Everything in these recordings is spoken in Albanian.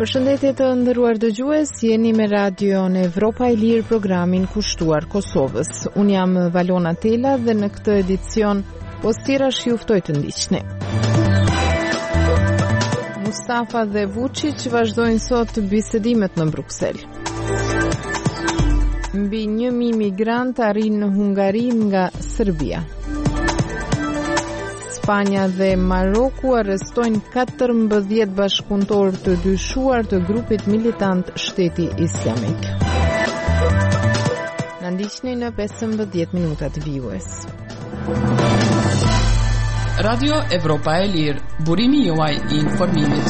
Përshëndetje të nderuar dëgjues, jeni me Radion Evropa e Lirë, programin kushtuar Kosovës. Unë jam Valona Tela dhe në këtë edicion postirash ju ftoj të ndiqni. Mustafa dhe Vučić vazhdojnë sot bisedimet në Bruksel. Mbi 1.000 migrant arrin në Hungari nga Serbia. Spanja dhe Maroku arrestojnë 14 bashkëpunëtor të dyshuar të grupit militant Shteti Islamik. Na ndiqni në 15 minutat vijues. Radio Evropa e Lirë, burimi juaj i informimit.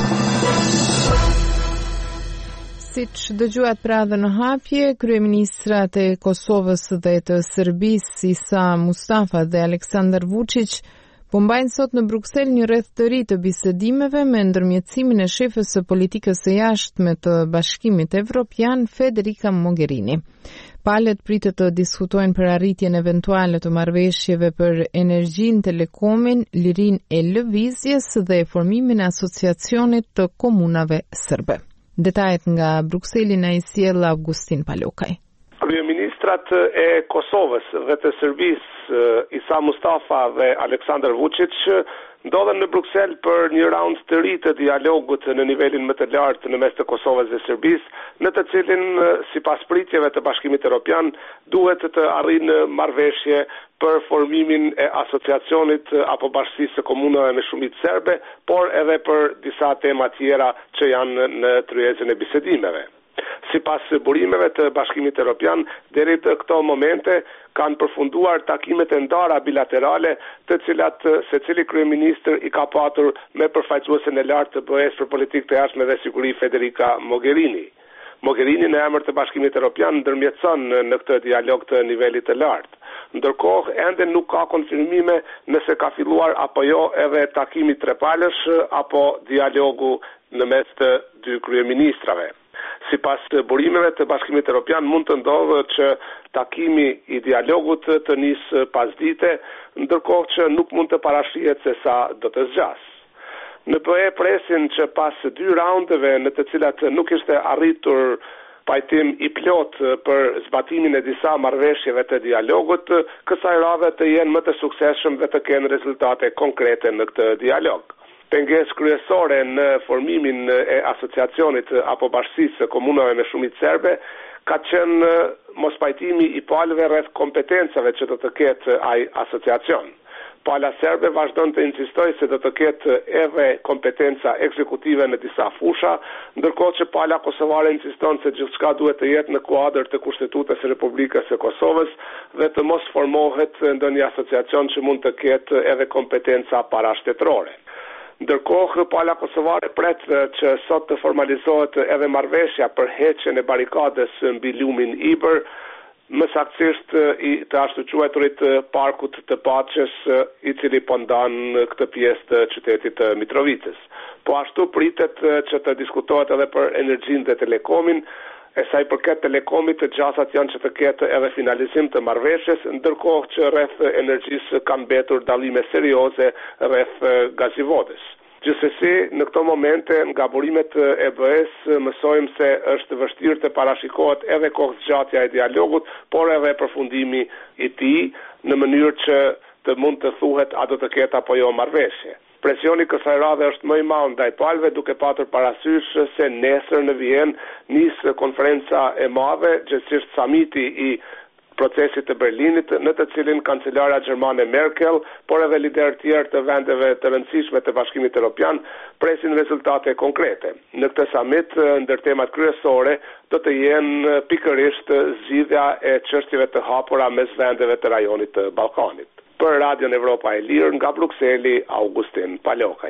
Siç dëgjuat pra dhe në hapje, kryeministrat e Kosovës dhe të Serbisë Isa Mustafa dhe Aleksandar Vučić po mbajnë sot në Bruksel një rreth të ri të bisedimeve me ndërmjetësimin e shefës së politikës së jashtme të Bashkimit Evropian, Federica Mogherini. Palët pritet të diskutojnë për arritjen eventuale të marrëveshjeve për energjinë, telekomin, lirinë e lëvizjes dhe formimin e asociacionit të komunave serbe. Detajet nga Brukseli na i sjell Augustin Palokaj. Kryeministrat e Kosovës dhe të Serbisë, Isa Mustafa dhe Aleksandar Vučić, ndodhen në Bruksel për një raund të ri të dialogut në nivelin më të lartë në mes të Kosovës dhe Serbisë, në të cilin, sipas pritjeve të Bashkimit Evropian, duhet të arrijnë marrëveshje për formimin e asociacionit apo bashkësisë së komunave me shumicë serbe, por edhe për disa tema tjera që janë në tryezën e bisedimeve. Sipas burimeve të Bashkimit Evropian, deri të këto momente kanë përfunduar takimet e ndara bilaterale, të cilat secili kryeministër i ka patur me përfaqësuesen e lartë të BE-s për politikë të jashtme dhe siguri Federica Mogherini. Mogherini në emër të Bashkimit Evropian ndërmjetëson në këtë dialog të nivelit të lartë. Ndërkohë, ende nuk ka konfirmime nëse ka filluar apo jo edhe takimi trepalësh apo dialogu në mes të dy kryeministrave. Sipas burimeve të Bashkimit Evropian, mund të ndodhë që takimi i dialogut të nisë pas dite, ndërkohë që nuk mund të parashihet se sa do të zgjasë. Në BE presin që pas 2 raundeve në të cilat nuk ishte arritur pajtim i plot për zbatimin e disa marrëveshjeve të dialogut, kësaj radhe të jenë më të suksesshëm dhe të kenë rezultate konkrete në këtë dialog. Pengesë kryesore në formimin e asociacionit apo bashkësisë së komunave me shumicë serbe ka qenë mospajtimi i palëve rreth kompetencave që do të ketë ai asociacion. Pala serbe vazhdon të insistojë se do të ketë edhe kompetenca ekzekutive në disa fusha, ndërkohë që pala kosovare insiston se gjithçka duhet të jetë në kuadër të Kushtetutës së Republikës së Kosovës dhe të mos formohet ndonjë asociacion që mund të ketë edhe kompetenca parashtetërore. Ndërkohë, pala kosovare pret që sot të formalizohet edhe marrëveshja për heqjen e barikades mbi lumin Ibër, më saktësisht i të ashtu quajturit parkut të Paqes, i cili po ndan këtë pjesë të qytetit të Mitrovicës. Po ashtu pritet që të diskutohet edhe për energjinë dhe telekomin. E sa i përket telekomit, gjasat janë që të ketë edhe finalizim të marrëveshjes, ndërkohë që rreth energjisë kanë mbetur dallime serioze rreth gazivodës. Gjithsesi, në këto momente, nga burimet e BE-s, mësojmë se është vështirë të parashikohet edhe kohëzgjatja e dialogut, por edhe përfundimi i tij në mënyrë që të mund të thuhet a do të ketë apo jo marrëveshje. Presioni kësaj radhe është më i madh ndaj palëve, duke patur parasysh se nesër në Vjenë nis konferenca e madhe, gjithsesi samiti i procesit të Berlinit, në të cilin kancelara gjermane Merkel, por edhe liderë tjerë të vendeve të rëndësishme të Bashkimit Evropian presin rezultate konkrete. Në këtë summit, ndër temat kryesore do të jenë pikërisht zgjidhja e çështjeve të hapura mes vendeve të rajonit të Ballkanit. Për Radion Evropa e Lirë, nga Brukseli, Augustin Palokaj.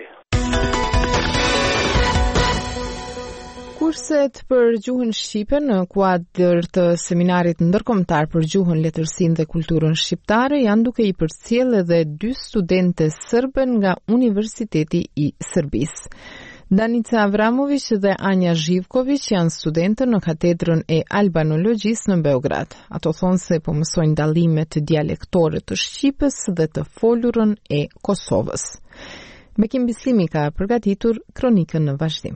Kurset për gjuhën shqipe në kuadër të seminarit ndërkombëtar për gjuhën, letërsinë dhe kulturën shqiptare janë duke i përcjellë edhe 2 studente serbe nga Universiteti i Serbisë. Danica Avramović dhe Anja Živković janë studentë në katedrën e albanologjisë në Beograd. Ato thonë se po mësojnë dallimet dialektore të Shqipës dhe të folurën e Kosovës. Bekim Bislimi ka përgatitur kronikën në vazhdim.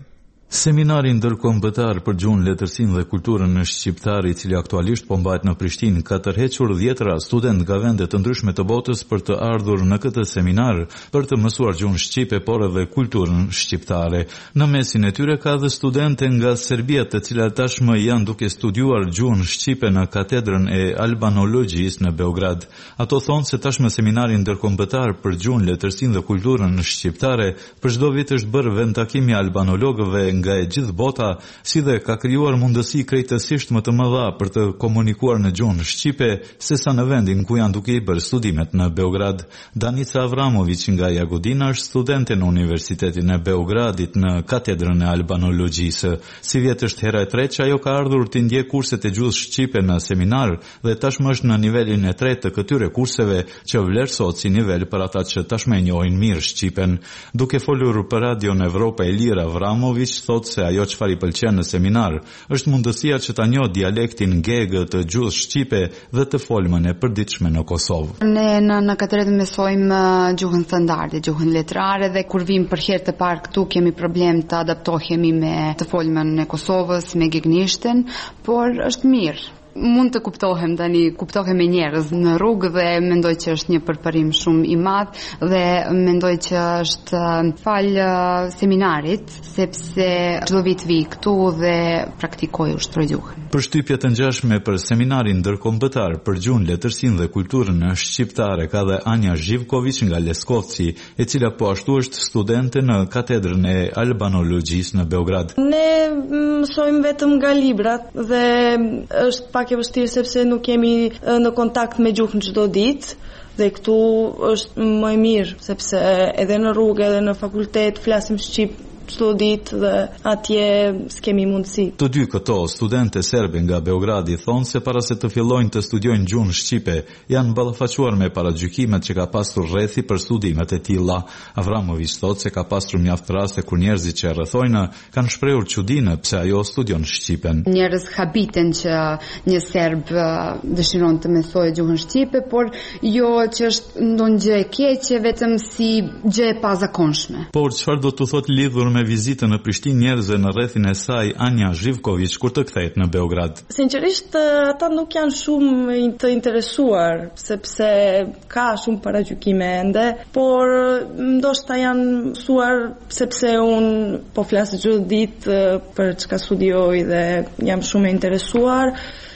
Seminari ndërkombëtar për gjuhën, letërsinë dhe kulturën në shqiptar, i cili aktualisht po mbahet në Prishtinë, ka tërhequr 10 student nga vende të ndryshme të botës për të ardhur në këtë seminar për të mësuar gjuhën shqipe, por edhe kulturën shqiptare. Në mesin e tyre ka dhe studente nga Serbia, të cilat tashmë janë duke studiuar gjuhën shqipe në katedrën e albanologjisë në Beograd. Ato thonë se tashmë seminari ndërkombëtar për gjuhën, letërsinë dhe kulturën shqiptare për çdo vit është bërë vendtakimi albanologëve nga e gjithë bota, si dhe ka krijuar mundësi krejtësisht më të mëdha për të komunikuar në gjuhën shqipe sesa në vendin ku janë duke i bërë studimet në Beograd. Danica Avramović nga Jagodina është studente në Universitetin e Beogradit në katedrën e albanologjisë. Si vjet është hera e tretë që ajo ka ardhur të ndjek kurset e gjuhës shqipe në seminar dhe tashmë është në nivelin e tretë të këtyre kurseve që vlerësohet si nivel për ata që tashmë e njohin mirë shqipen. Duke folur për Radion Evropa e Lirë, Avramović thot se ajo çfarë i pëlqen në seminar është mundësia që ta njohë dialektin gegë të gjuhës shqipe dhe të folmën e përditshme në Kosovë. Ne në katedrë mësojmë gjuhën standarde, gjuhën letrare, dhe kur vim për herë të parë këtu kemi problem të adaptohemi me të folmën e Kosovës, me gegnishten, por është mirë. Mund të kuptohem me njerëz në rrugë dhe mendoj që është një përparim shumë i madh dhe mendoj që është fal seminarit, sepse çdo vit vi këtu dhe praktikoj ushtroj gjuhën. Përshtypje të ngjashme për seminarin ndërkombëtar për gjuhën, letërsinë dhe kulturën shqiptare ka dhe Anja Zhivković nga Leskovci, e cila po ashtu është studente në katedrën e albanologjisë në Beograd. Ne mësojmë vetëm nga librat dhe është pak e vështirë sepse nuk jemi në kontakt me gjuhën çdo ditë, dhe këtu është më e mirë sepse edhe në rrugë edhe në fakultet flasim shqip çdo ditë dhe atje s'kemi mundësi. Të dy këto studente serbe nga Beogradi thonë se para se të fillojnë të studiojnë gjuhën shqipe, janë ballafaquar me paragjykimet që ka pasur rrethi për studimet e tilla. Avramović thotë se ka pasur mjaft raste kur njerëzit që e rrethojnë kanë shprehur çudinë pse ajo studion shqipen. Njerëz habiten që një serb dëshiron të mësojë gjuhën shqipe, por jo që është ndonjë gjë e keqe, vetëm si gjë e pazakonshme. Por çfarë do të thotë lidhur me vizitën në Prishtinë njerëzve në rrethin e saj Anja Zhivković kur të kthehet në Beograd? Sinqerisht ata nuk janë shumë të interesuar sepse ka shumë paragjykime ende, por ndoshta janë mësuar sepse unë po flas çdo ditë për çka studioj dhe jam shumë e interesuar.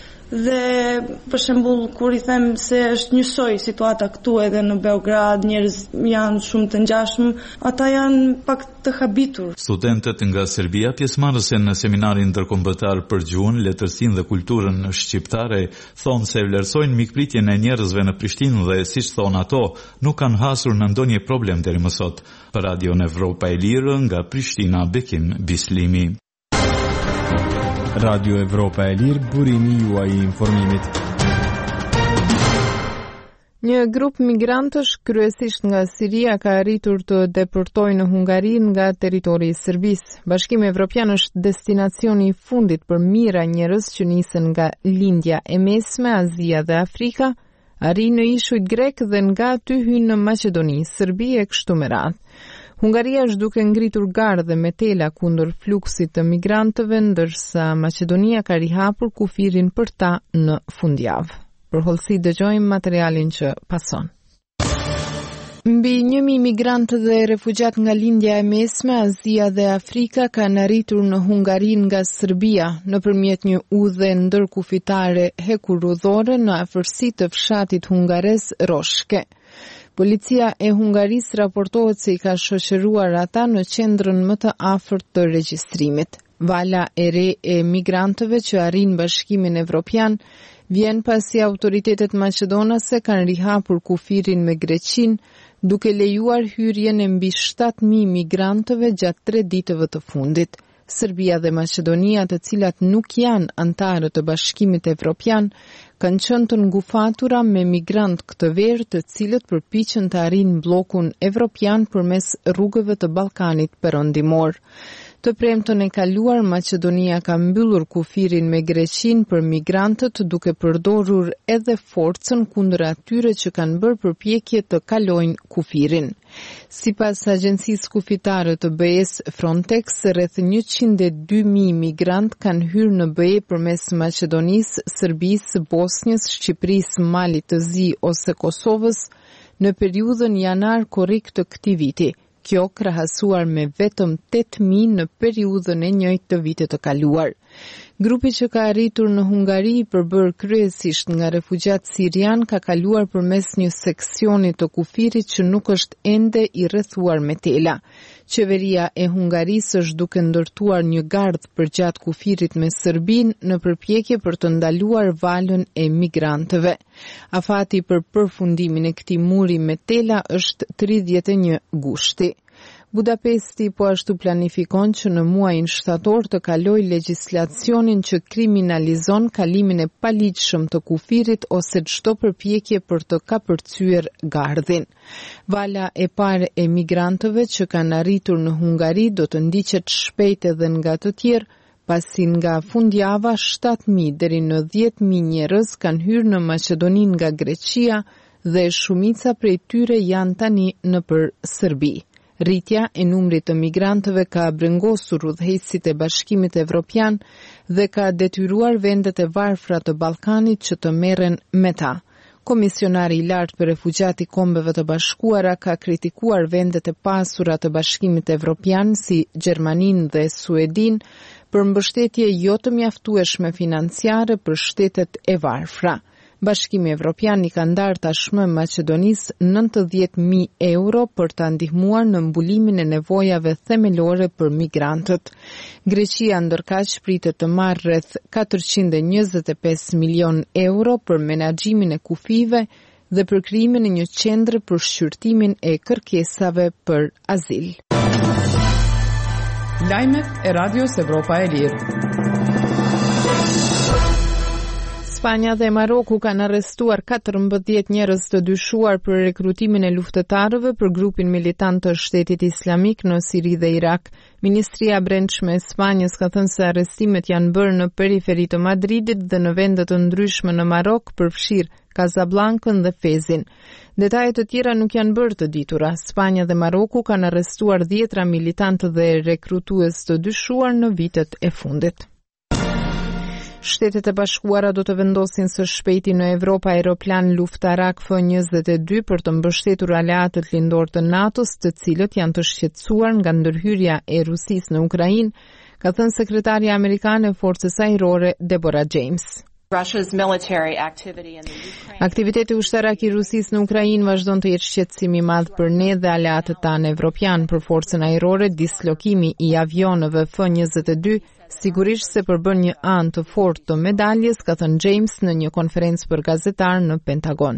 Dhe për shembull kur i them se është njësoj situata këtu edhe në Beograd, njerëz janë shumë të ngjashëm, ata janë pak të habitur. Studentët nga Serbia, pjesëmarrëse në seminarin ndërkombëtar për gjuhën, letërsinë dhe kulturën shqiptare, thonë se vlerësojnë mikpritjen e njerëzve në Prishtinë dhe siç thonë ato, nuk kanë hasur në ndonjë problem deri më sot. Për Radion Evropa e Lirë nga Prishtina, Bekim Bislimi. Radio Evropa e Lirë, burimi juaj i informimit. Një grup migrantësh kryesisht nga Siria ka arritur të deportojë në Hungari nga territori i Serbisë. Bashkimi Evropian është destinacioni i fundit për mijëra njerëz që nisën nga lindja e mesme, Azia dhe Afrika, arrin në ishujt grek dhe nga aty hynë në Maqedoni, Serbi e kështu me radhë. Hungaria është duke ngritur garë dhe metela kundër fluksit të migrantëve, ndërsa Maqedonia ka rihapur kufirin për ta në fundjavë. Për hollësi dëgjojmë materialin që pason. Mbi 1000 migrantë dhe refugjat nga lindja e mesme, Azia dhe Afrika kanë arritur në Hungari nga Serbia nëpërmjet një udhë ndërkufitare hekurudhore në afërsi të fshatit hungares Roshke. Policia e Hungarisë raportohet se i ka shoqëruar ata në qendrën më të afërt të regjistrimit. Vala e re e migrantëve që arrin Bashkimin Evropian vjen pasi autoritetet maqedonase kanë rihapur kufirin me Greqinë, duke lejuar hyrjen e mbi 7.000 migrantëve gjatë 3 ditëve të fundit. Serbia dhe Maqedonia, të cilat nuk janë antarë të Bashkimit Evropian, kanë qenë të ngufatura me migrant këtë verë, të cilët përpiqen të arrijnë bllokun evropian përmes rrugëve të Ballkanit perëndimor. Të premtën e kaluar, Maqedonia ka mbyllur kufirin me Greqinë për migrantët duke përdorur edhe forcën kundër atyre që kanë bërë përpjekje të kalojnë kufirin. Sipas agjencisë kufitare të BE-s Frontex, rreth 102.000 migrant kanë hyrë në BE përmes Maqedonisë, Serbisë, Bosnjës, Shqipërisë, Malit të Zi ose Kosovës në periudhën janar-korrik të këtij viti. Kjo krahasuar me vetëm 8.000 në periudhën e njëjtë të vitit të kaluar. Grupi që ka arritur në Hungari i përbërë kryesisht nga refugjat sirian ka kaluar përmes një seksioni të kufirit që nuk është ende i rrethuar me tela. Qeveria e Hungarisë është duke ndërtuar një gardh përgjat kufirit me Serbinë në përpjekje për të ndaluar valën e migrantëve. Afati për përfundimin e këtij muri me tela është 31 gushti. Budapesti po ashtu planifikon që në muajin shtator të kalojë legjislacionin që kriminalizon kalimin e paligjshëm të kufirit ose çdo përpjekje për të kapërcyer gardhin. Vala e parë e migrantëve që kanë arritur në Hungari do të ndiqet shpejt edhe nga të tjerë, pasi nga fundjava 7.000 deri në 10.000 njerëz kanë hyrë në Maqedoninë nga Greqia dhe shumica prej tyre janë tani nëpër Serbi. Rritja e numrit të migrantëve ka brengosur udhëheqësit e Bashkimit Evropian dhe ka detyruar vendet e varfra të Ballkanit që të merren me ta. Komisionari i lartë për refugjat i Kombeve të Bashkuara ka kritikuar vendet e pasura të Bashkimit Evropian si Gjermaninë dhe Suedinë për mbështetje jo të mjaftueshme financiare për shtetet e varfra. Bashkimi Evropian i ka ndarë tashmë Maqedonisë 90.000 euro për ta ndihmuar në mbulimin e nevojave themelore për migrantët. Greqia ndërkaq pritet të marrë rreth 425 milion euro për menaxhimin e kufive dhe për krijimin e një qendre për shqyrtimin e kërkesave për azil. Lajmet e Radios Evropa e Lirë. Spanja dhe Maroku kanë arrestuar 14 njerëz të dyshuar për rekrutimin e luftëtarëve për grupin militant të Shtetit Islamik në Siri dhe Irak. Ministria e Brendshme e Spanjës ka thënë se arrestimet janë bërë në periferi të Madridit dhe në vende të ndryshme në Marok, përfshirë Casablancën dhe Fezin. Detajet të tjera nuk janë bërë të ditura. Spanja dhe Maroku kanë arrestuar 10 militantë dhe rekrutues të dyshuar në vitet e fundit. Shtetet e Bashkuara do të vendosin së shpejti në Evropë aeroplan luftarak F-22 për të mbështetur aleatët lindor të NATO-s, të cilët janë të shqetësuar nga ndërhyrja e Rusisë në Ukrainë, ka thënë sekretarja amerikane e forcës ajrore Deborah James. Aktiviteti ushtarak i Rusisë në Ukrainë vazhdon të jetë shqetësim i madh për ne dhe aleatët tanë evropian. Për forcën ajrore, dislokimi i avionëve F-22 sigurisht se përbën një anë të fortë të medaljes, ka thënë James në një konferencë për gazetarë në Pentagon.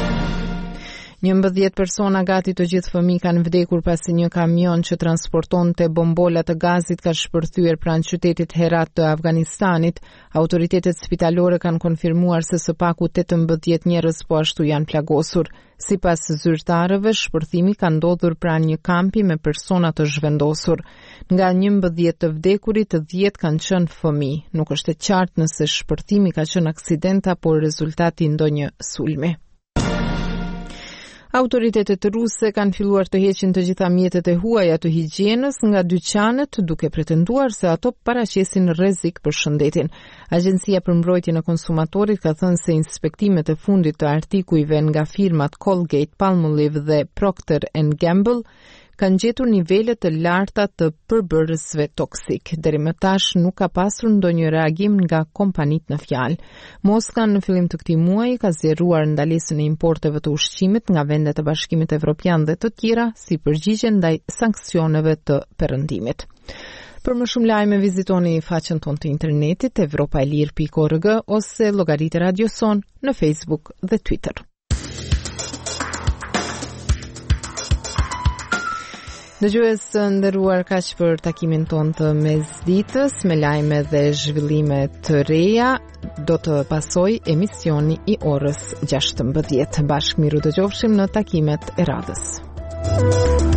11 persona, gati të gjithë fëmijë, kanë vdekur pasi një kamion që transportonte bombola të gazit ka shpërthyer pranë qytetit Herat të Afganistanit. Autoritetet spitalore kanë konfirmuar se së paku 18 njerëz po ashtu janë plagosur. Sipas zyrtarëve, shpërthimi ka ndodhur pranë një kampi me persona të zhvendosur. Nga 11 të vdekurit, 10 kanë qenë fëmijë. Nuk është e qartë nëse shpërthimi ka qenë aksident apo rezultati ndonjë sulmi. Autoritetet ruse kanë filluar të heqin të gjitha mjetet e huaja të higjienës nga dyqanet, duke pretenduar se ato paraqesin rrezik për shëndetin. Agjencia për mbrojtjen e konsumatorit ka thënë se inspektimet e fundit të artikujve nga firmat Colgate, Palmolive dhe Procter & Gamble kanë gjetur nivele të larta të përbërësve toksik. Deri më tash nuk ka pasur ndonjë reagim nga kompanitë në fjalë. Moska në fillim të këtij muaji ka zgjeruar ndalesën e importeve të ushqimit nga vendet e Bashkimit Evropian dhe të tjera si përgjigje ndaj sanksioneve të perëndimit. Për më shumë lajme vizitoni faqen tonë të internetit evropaelir.org ose llogaritë Radio Son në Facebook dhe Twitter. Dëgjues të nderuar, kaq për takimin ton të mesditës me lajme dhe zhvillime të reja. Do të pasojë emisioni i orës 16. Bashkë miru dëgjofshim në takimet e radhës.